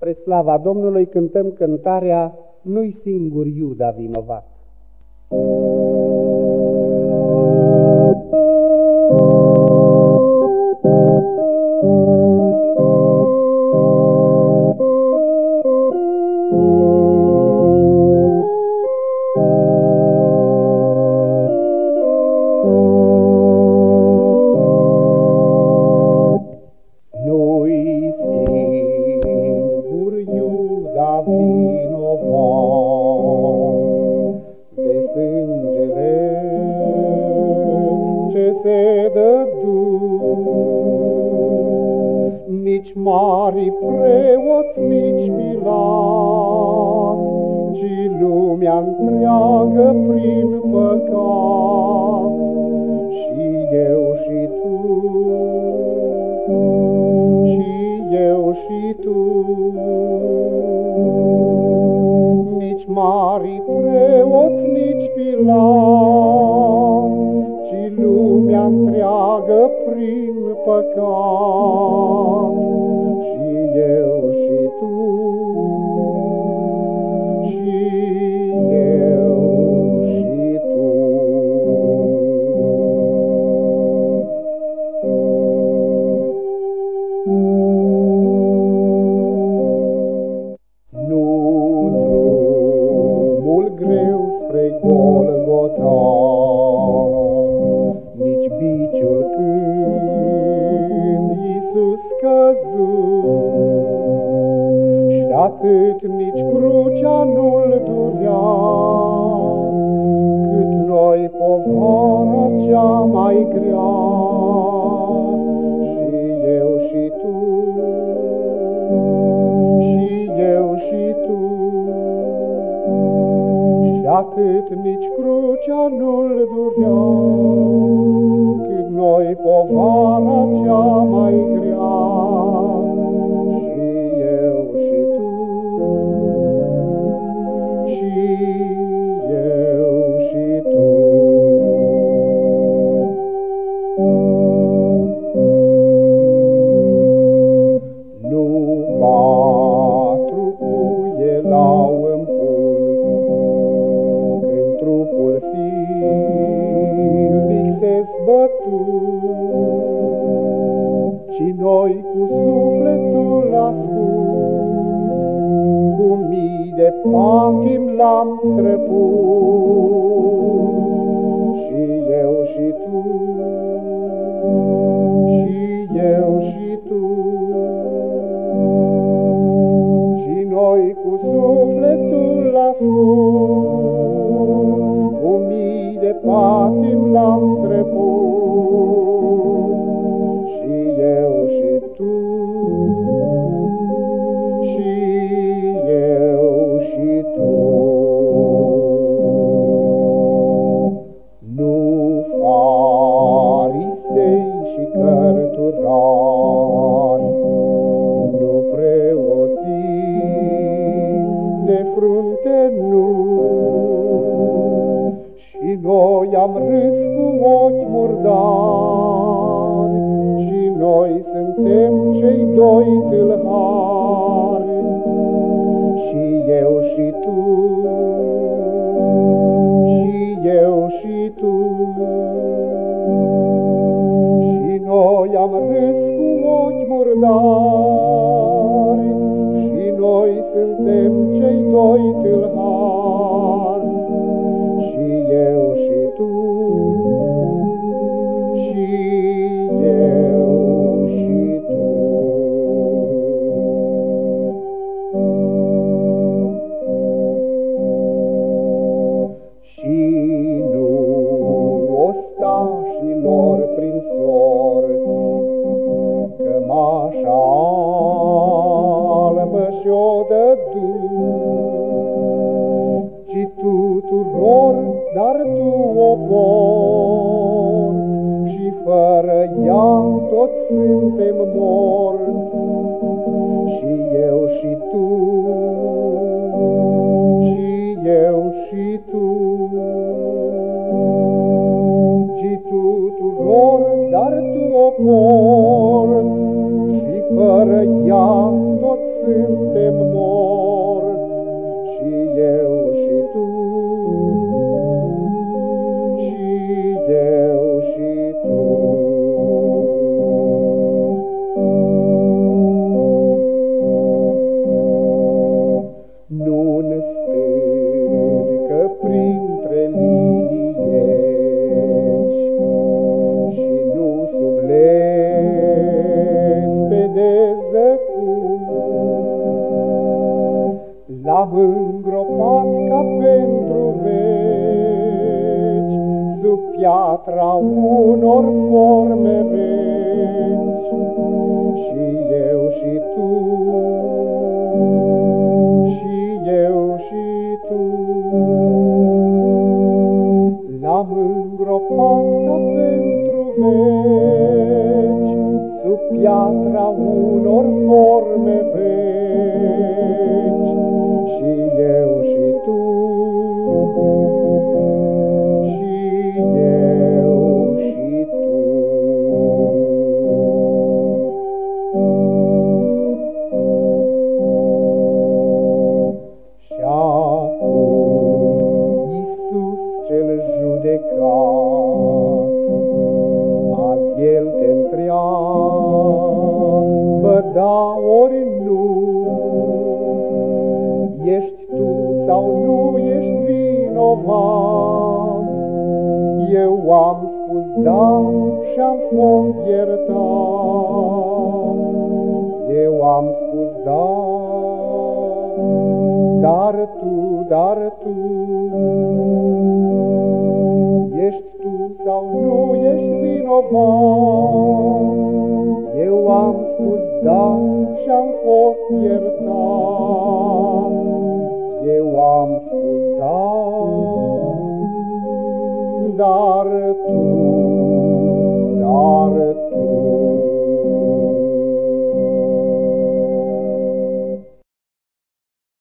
Spre slava Domnului cântăm cântarea Nu-i singur Iuda vinovat. Nu-i singur Iuda vinovat de sângele ce se dădu, nici mari preoți, nici Pilat, ci lumea întreagă prin păcat, și eu și tu, și tu. Nici mari preoți, nici Pilat, ci lumea întreagă prin păcat, și eu și tu, și eu și tu. Golgota, nici biciul când Iisus căzu, și atât nici crucea nu-l durea, cât noi povara cea mai grea, și eu și tu, și eu și tu. Atât nici crucea nu-l durea, cât noi povara cea mai grea, și eu și tu, și eu și tu. Nu patru cuie l-au trupul silnic se zbătu, ci noi cu sufletul ascuns, cu mii de patim l-am străpuns, și eu și tu, și eu și tu. Și noi cu sufletul ascuns, cu mii de patim l-am străpuns, și eu și tu, și eu și tu. Nu farisei și cărturari, nu preoții de frunte, nu, și noi am râs cu ochi murdari, și noi suntem cei doi tâlhari, și eu și tu, și eu și tu. Și noi am râs cu ochi murdari, și noi suntem cei doi tâlhari, și eu și tu, și eu și tu. Și nu ostașilor prin sorți cămașa albă și-o dădu, ci tuturor, dar tu o porți, și fără ea toți suntem morți, și eu și tu, și eu și tu. Ci tuturor, dar tu o porți, și fără ea toți suntem L-am îngropat ca pentru veci, sub piatra unor forme reci, și eu și tu, și eu și tu. L-am îngropat ca pentru veci, sub piatra unor forme reci, și eu și tu, și eu și tu. Și acum Iisus cel judecat, azi El te întreabă, da ori nu, ești tu sau nu ești vinovat? Eu am spus da și-am fost iertat. Eu am spus da, dar tu, ești tu sau nu ești vinovat? Eu am spus da și-am fost iertat. Eu am spus da, dar tu